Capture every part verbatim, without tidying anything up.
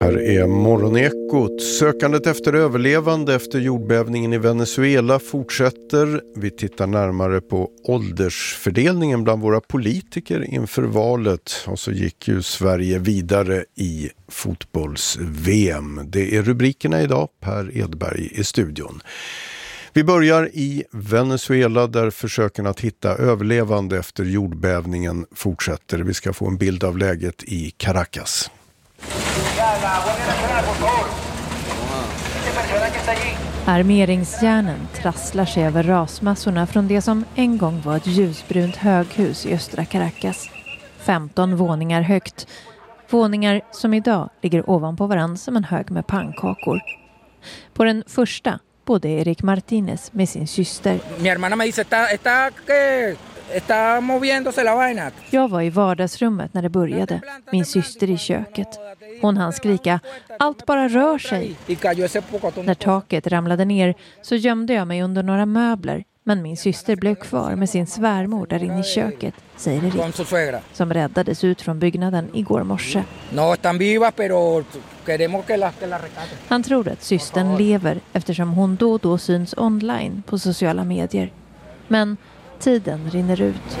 Här är Morgonekot. Sökandet efter överlevande efter jordbävningen i Venezuela fortsätter. Vi tittar närmare på åldersfördelningen bland våra politiker inför valet. Och så gick ju Sverige vidare i fotbolls-V M. Det är rubrikerna idag. Per Edberg i studion. Vi börjar i Venezuela där försöken att hitta överlevande efter jordbävningen fortsätter. Vi ska få en bild av läget i Caracas. Armeringsjärnen trasslar sig över rasmassorna från det som en gång var ett ljusbrunt höghus i östra Caracas. femton våningar högt. Våningar som idag ligger ovanpå varandra som en hög med pannkakor. På den första bodde Erik Martinez med sin syster. Mi hermana me dice, está, está, que, está moviéndose la vaina. Jag var i vardagsrummet när det började. Min syster i köket. Hon hann skrika, allt bara rör sig. När taket ramlade ner så gömde jag mig under några möbler. Men min syster blev kvar med sin svärmor där inne i köket, säger Erik, som räddades ut från byggnaden igår morse. Han tror att systern lever eftersom hon då och då syns online på sociala medier. Men tiden rinner ut.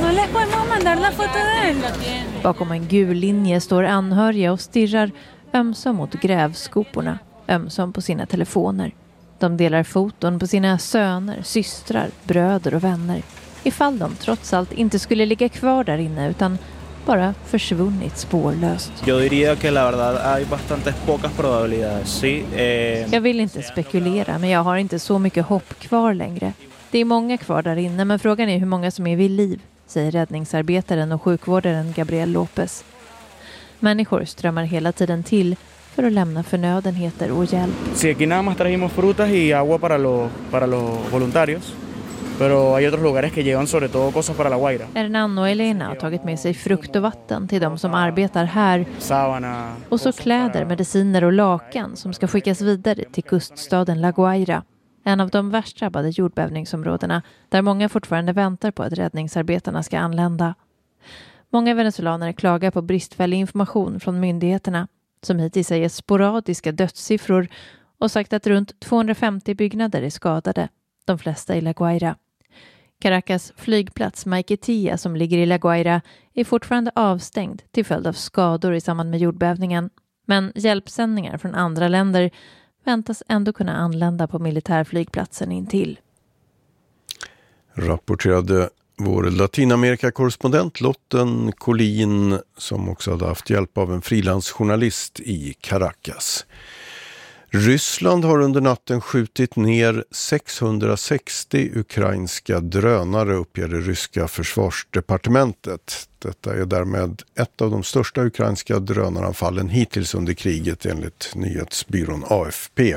Bakom en gul linje står anhöriga och stirrar ömsom mot grävskoporna, ömsom på sina telefoner. De delar foton på sina söner, systrar, bröder och vänner. Ifall de trots allt inte skulle ligga kvar där inne utan bara försvunnit spårlöst. Jag diría que la verdad hay bastantes pocas probabilidades. Sí, eh... Jag vill inte spekulera, men jag har inte så mycket hopp kvar längre. Det är många kvar där inne, men frågan är hur många som är vid liv, säger räddningsarbetaren och sjukvårdaren Gabriel Lopez. Människor strömmar hela tiden till för att lämna förnödenheter och hjälp. Sí, aquí nada más trajimos frutas y agua para los para los voluntarios. Pero hay otros lugares que llevan sobre todo cosas para La Guaira. Hernando och Elena har tagit med sig frukt och vatten till de som arbetar här. Sábana, och så kläder, mediciner och lakan som ska skickas vidare till kuststaden La Guaira. En av de värst drabbade jordbävningsområdena där många fortfarande väntar på att räddningsarbetarna ska anlända. Många venezuelaner klagar på bristfällig information från myndigheterna som hittills säger sporadiska dödssiffror och sagt att runt tvåhundrafemtio byggnader är skadade, de flesta i La Guaira. Caracas flygplats Maiquetía som ligger i La Guaira är fortfarande avstängd till följd av skador i samband med jordbävningen. Men hjälpsändningar från andra länder väntas ändå kunna anlända på militärflygplatsen intill. Rapporterade vår Latinamerika-korrespondent Lotten Collin som också hade haft hjälp av en frilansjournalist i Caracas. Ryssland har under natten skjutit ner sexhundrasextio ukrainska drönare, uppger det ryska försvarsdepartementet. Detta är därmed ett av de största ukrainska drönaranfallen hittills under kriget enligt nyhetsbyrån A F P.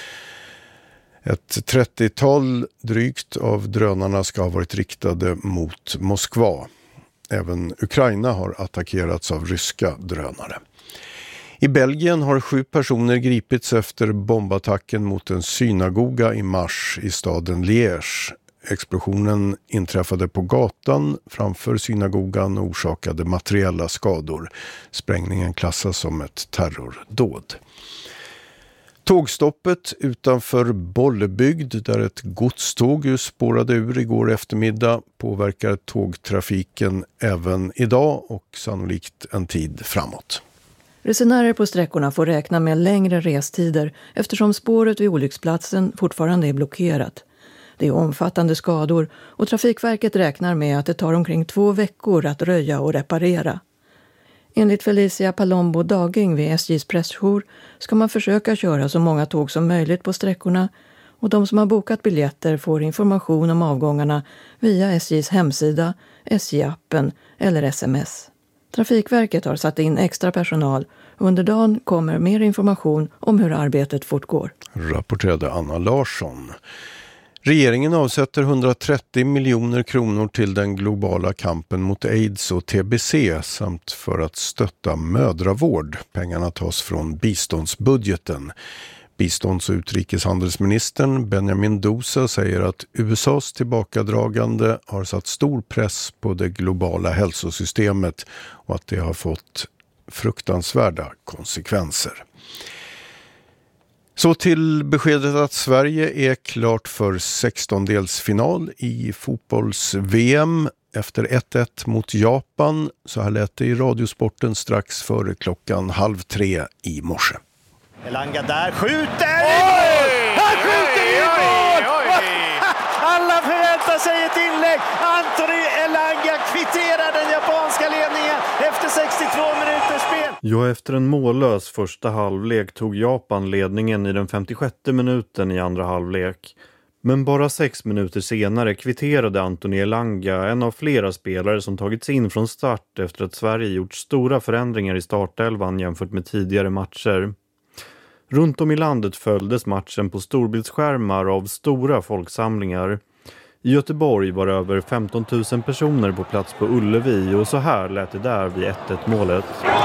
Ett trettiotal drygt av drönarna ska ha varit riktade mot Moskva. Även Ukraina har attackerats av ryska drönare. I Belgien har sju personer gripits efter bombattacken mot en synagoga i mars i staden Liège. Explosionen inträffade på gatan framför synagogan och orsakade materiella skador. Sprängningen klassas som ett terrordåd. Tågstoppet utanför Bollebygd där ett godståg spårade ur igår eftermiddag påverkar tågtrafiken även idag och sannolikt en tid framåt. Resenärer på sträckorna får räkna med längre restider eftersom spåret vid olycksplatsen fortfarande är blockerat. Det är omfattande skador och Trafikverket räknar med att det tar omkring två veckor att röja och reparera. Enligt Felicia Palombo Daging vid S J:s pressjour ska man försöka köra så många tåg som möjligt på sträckorna och de som har bokat biljetter får information om avgångarna via S J:s hemsida, S J-appen eller sms. Trafikverket har satt in extra personal och under dagen kommer mer information om hur arbetet fortgår. Rapporterade Anna Larsson. Regeringen avsätter hundratrettio miljoner kronor till den globala kampen mot AIDS och T B C samt för att stötta mödravård. Pengarna tas från biståndsbudgeten. Bistånds- och utrikeshandelsministern Benjamin Dousa säger att U S A:s tillbakadragande har satt stor press på det globala hälsosystemet och att det har fått fruktansvärda konsekvenser. Så till beskedet att Sverige är klart för sextondelsfinal i fotbolls-V M efter ett ett mot Japan. Så här lät det i Radiosporten strax före klockan halv tre i morse. Elanga där skjuter i mål! Han skjuter i mål! Alla förväntar sig ett inlägg. Anthony Elanga kvitterar den japanska ledningen efter sextiotvå minuters spel. Ja, efter en mållös första halvlek tog Japan ledningen i den femtiosjätte minuten i andra halvlek. Men bara sex minuter senare kvitterade Anthony Elanga, en av flera spelare som tagits in från start efter att Sverige gjort stora förändringar i startelvan jämfört med tidigare matcher. Runt om i landet följdes matchen på storbildsskärmar av stora folksamlingar. I Göteborg var över femton tusen personer på plats på Ullevi och så här lät det där vid ett ett målet.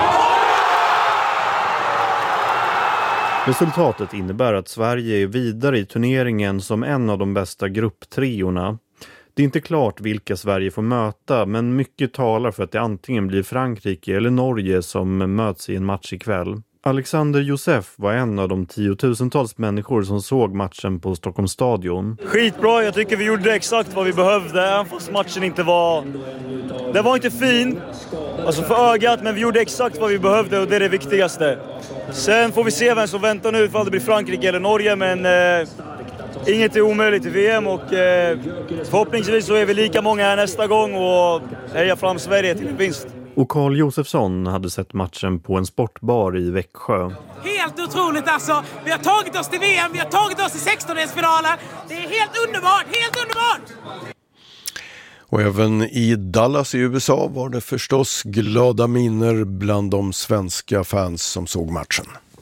Resultatet innebär att Sverige är vidare i turneringen som en av de bästa grupptreorna. Det är inte klart vilka Sverige får möta, men mycket talar för att det antingen blir Frankrike eller Norge som möts i en match ikväll. Alexander Josef var en av de tiotusentals människor som såg matchen på Stockholms stadion. Skitbra, jag tycker vi gjorde exakt vad vi behövde, även fast matchen inte var... Det var inte fin, alltså för ögat, men vi gjorde exakt vad vi behövde och det är det viktigaste. Sen får vi se vem som väntar nu, ifall det blir Frankrike eller Norge, men eh, inget är omöjligt i V M och eh, förhoppningsvis så är vi lika många här nästa gång och heja fram Sverige till en vinst. Och Carl Josefsson hade sett matchen på en sportbar i Växjö. Helt otroligt alltså. Vi har tagit oss till V M, vi har tagit oss till sextondelsfinalen. Det är helt underbart, helt underbart! Och även i Dallas i U S A var det förstås glada miner bland de svenska fans som såg matchen.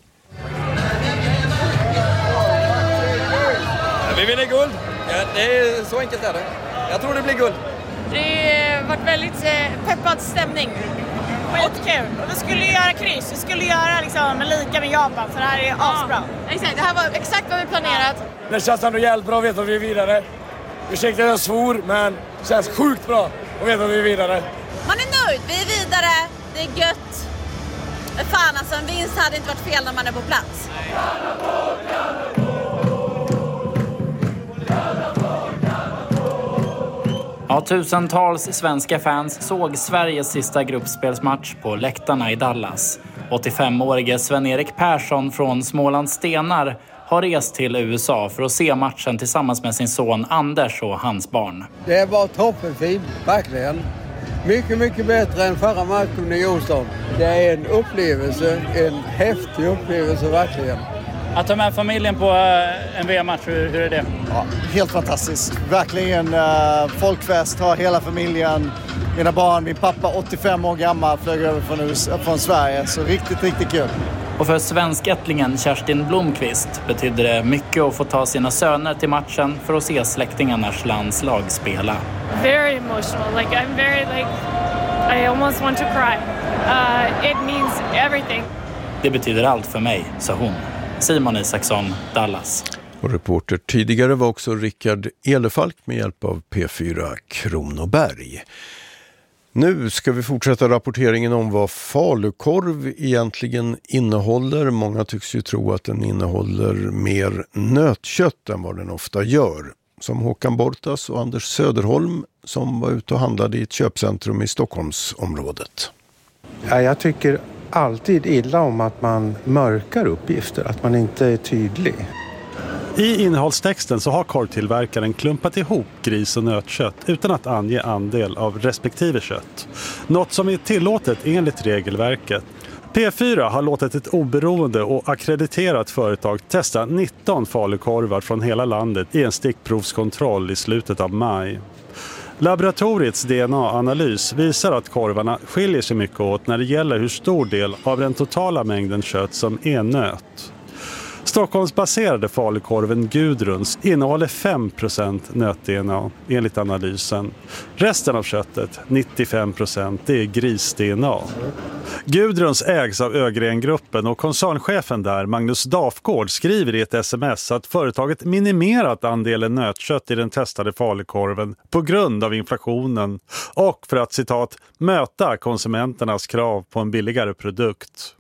Vi vinner guld. Ja, det är så enkelt är det. Jag tror det blir guld. Det har varit väldigt eh, peppad stämning. Skitkul. Och vi skulle göra kryss. Vi skulle göra liksom lika med Japan, för det här är ja, asbra. Exakt, det här var exakt vad vi planerat. Det känns ändå jävligt bra att veta att vi är vidare. Ursäkta att jag svor, men det känns sjukt bra att veta att vi är vidare. Man är nöjd, vi är vidare. Det är gött. Fan alltså, en vinst hade inte varit fel när man är på plats. Ja, tusentals svenska fans såg Sveriges sista gruppspelsmatch på läktarna i Dallas. åttiofemårige Sven-Erik Persson från Smålands Stenar har rest till U S A för att se matchen tillsammans med sin son Anders och hans barn. Det var toppenfint, verkligen. Mycket, mycket bättre än förra matchen i Johnston. Det är en upplevelse, en häftig upplevelse verkligen. Att ta med familjen på en V M-match, hur, hur är det? Ja, helt fantastiskt. Verkligen uh, folkfest, har hela familjen, mina barn, min pappa åttiofem år gammal flög över från, U S A, från Sverige. Så riktigt, riktigt kul. Och för svenskättlingen Kerstin Blomqvist betydde det mycket att få ta sina söner till matchen för att se släktingarnas landslag spela. Very emotional. Like I'm very like I almost want to cry. Uh, it means everything. Det betyder allt för mig, sa hon. Simon Isaksson, Dallas. Och reporter tidigare var också Rickard Elefalk med hjälp av P fyra Kronoberg. Nu ska vi fortsätta rapporteringen om vad falukorv egentligen innehåller. Många tycks ju tro att den innehåller mer nötkött än vad den ofta gör. Som Håkan Bortas och Anders Söderholm som var ute och handlade i ett köpcentrum i Stockholmsområdet. Ja, jag tycker alltid illa om att man mörkar uppgifter, att man inte är tydlig. I innehållstexten så har korvtillverkaren klumpat ihop gris- och nötkött utan att ange andel av respektive kött. Något som är tillåtet enligt regelverket. P fyra har låtit ett oberoende och akkrediterat företag testa nitton falukorvar från hela landet i en stickprovskontroll i slutet av maj. Laboratoriets D N A-analys visar att korvarna skiljer sig mycket åt när det gäller hur stor del av den totala mängden kött som är nöt. Stockholmsbaserade falukorven Gudruns innehåller fem procent nöt-D N A enligt analysen. Resten av köttet, nittiofem procent, det är gris-D N A. Gudruns ägs av Ögren-gruppen och koncernchefen där, Magnus Dafgård, skriver i ett sms att företaget minimerat andelen nötkött i den testade falukorven på grund av inflationen och för att, citat, möta konsumenternas krav på en billigare produkt.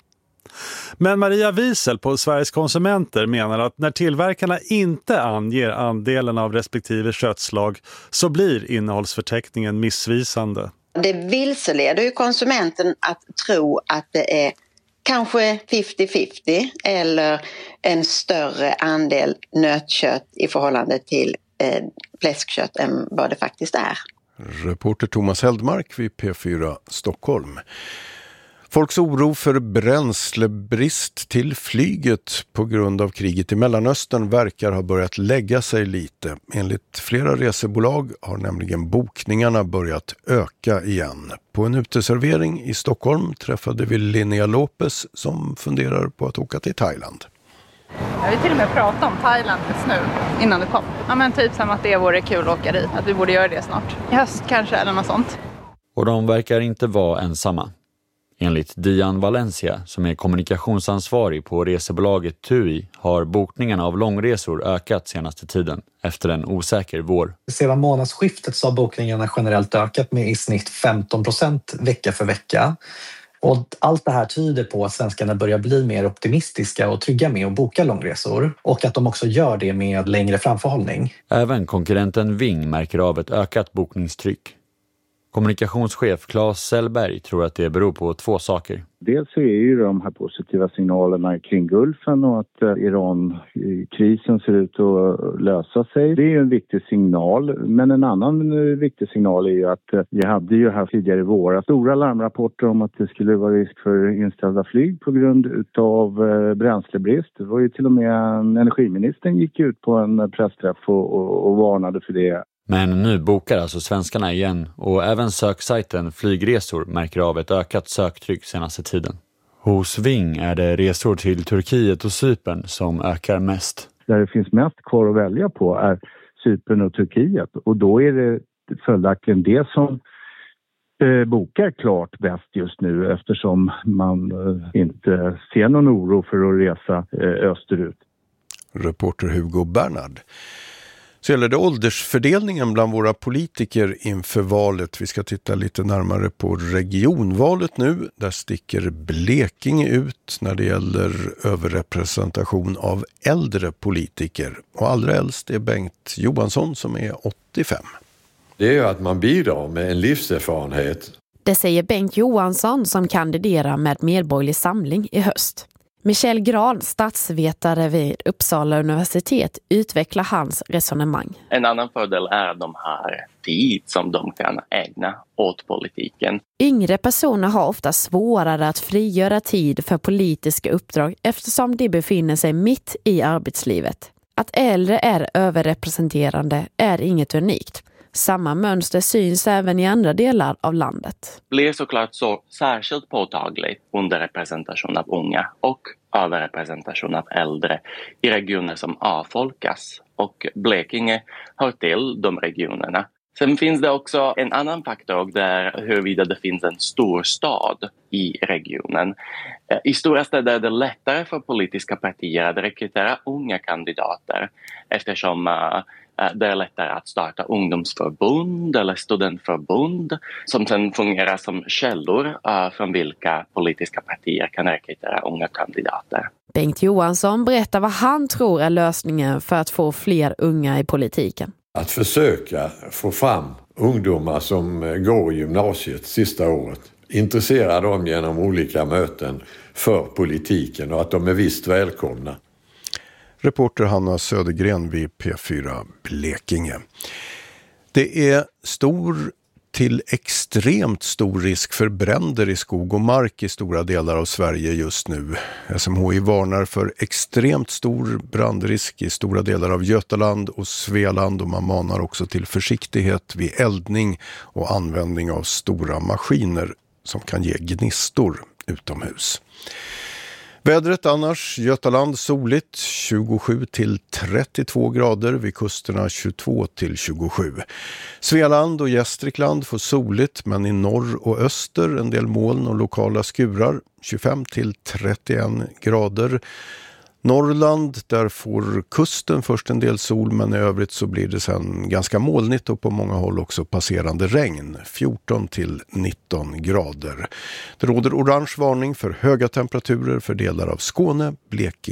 Men Maria Wiesel på Sveriges konsumenter menar att när tillverkarna inte anger andelen av respektive köttslag så blir innehållsförteckningen missvisande. Det vilseleder ju konsumenten att tro att det är kanske femtio femtio eller en större andel nötkött i förhållande till eh, fläskkött än vad det faktiskt är. Reporter Thomas Heldmark vid P fyra Stockholm. Folks oro för bränslebrist till flyget på grund av kriget i Mellanöstern verkar ha börjat lägga sig lite. Enligt flera resebolag har nämligen bokningarna börjat öka igen. På en uteservering i Stockholm träffade vi Linnea Lopez som funderar på att åka till Thailand. Jag vill till och med prata om Thailand just nu innan det kom. Ja, men typ som att det vore kul att åka dit. Att vi borde göra det snart. I höst kanske eller något sånt. Och de verkar inte vara ensamma. Enligt Dian Valencia, som är kommunikationsansvarig på resebolaget T U I, har bokningarna av långresor ökat senaste tiden efter en osäker vår. Sedan månadsskiftet så har bokningarna generellt ökat med i snitt femton procent vecka för vecka. Och allt det här tyder på att svenskarna börjar bli mer optimistiska och trygga med att boka långresor. Och att de också gör det med längre framförhållning. Även konkurrenten Ving märker av ett ökat bokningstryck. Kommunikationschef Claes Sellberg tror att det beror på två saker. Dels så är ju de här positiva signalerna kring Gulfen och att Iran-krisen ser ut att lösa sig. Det är ju en viktig signal, men en annan viktig signal är ju att vi hade ju här tidigare i våra stora larmrapporter om att det skulle vara risk för inställda flyg på grund av bränslebrist. Det var ju till och med energiministern gick ut på en pressträff och, och, och varnade för det. Men nu bokar alltså svenskarna igen och även söksajten Flygresor märker av ett ökat söktryck senaste tiden. Hos Ving är det resor till Turkiet och Cypern som ökar mest. Där det finns mest kvar att välja på är Cypern och Turkiet och då är det följaktligen det som eh, bokar klart bäst just nu eftersom man eh, inte ser någon oro för att resa eh, österut. Reporter Hugo Bernhard. Så gäller det åldersfördelningen bland våra politiker inför valet. Vi ska titta lite närmare på regionvalet nu. Där sticker Blekinge ut när det gäller överrepresentation av äldre politiker. Och allra äldst är Bengt Johansson som är åttiofem. Det är ju att man bidrar med en livserfarenhet. Det säger Bengt Johansson som kandiderar med Medborgerlig Samling i höst. Michel Gran, statsvetare vid Uppsala universitet, utvecklar hans resonemang. En annan fördel är att de har tid som de kan ägna åt politiken. Yngre personer har ofta svårare att frigöra tid för politiska uppdrag eftersom de befinner sig mitt i arbetslivet. Att äldre är överrepresenterande är inget unikt. Samma mönster syns även i andra delar av landet. Det blir såklart så särskilt påtagligt under representation av unga och överrepresentation av äldre i regioner som avfolkas. Och Blekinge hör till de regionerna. Sen finns det också en annan faktor där huruvida det finns en stor stad i regionen. I stora städer är det lättare för politiska partier att rekrytera unga kandidater eftersom det är lättare att starta ungdomsförbund eller studentförbund som sedan fungerar som källor från vilka politiska partier kan rekrytera unga kandidater. Bengt Johansson berättar vad han tror är lösningen för att få fler unga i politiken. Att försöka få fram ungdomar som går i gymnasiet sista året. Intressera dem genom olika möten för politiken och att de är visst välkomna. Reporter Hanna Södergren vid P fyra Blekinge. Det är stor till extremt stor risk för bränder i skog och mark i stora delar av Sverige just nu. S M H I varnar för extremt stor brandrisk i stora delar av Götaland och Svealand och man manar också till försiktighet vid eldning och användning av stora maskiner som kan ge gnistor utomhus. Vädret annars, Götaland soligt tjugosju till trettiotvå grader, vid kusterna tjugotvå till tjugosju. Svealand och Gästrikland får soligt, men i norr och öster en del moln och lokala skurar, tjugofem till trettioen grader. Norrland, där får kusten först en del sol, men i övrigt så blir det sen ganska molnigt och på många håll också passerande regn, fjorton till nitton grader. Det råder orange varning för höga temperaturer för delar av Skåne, Blekinge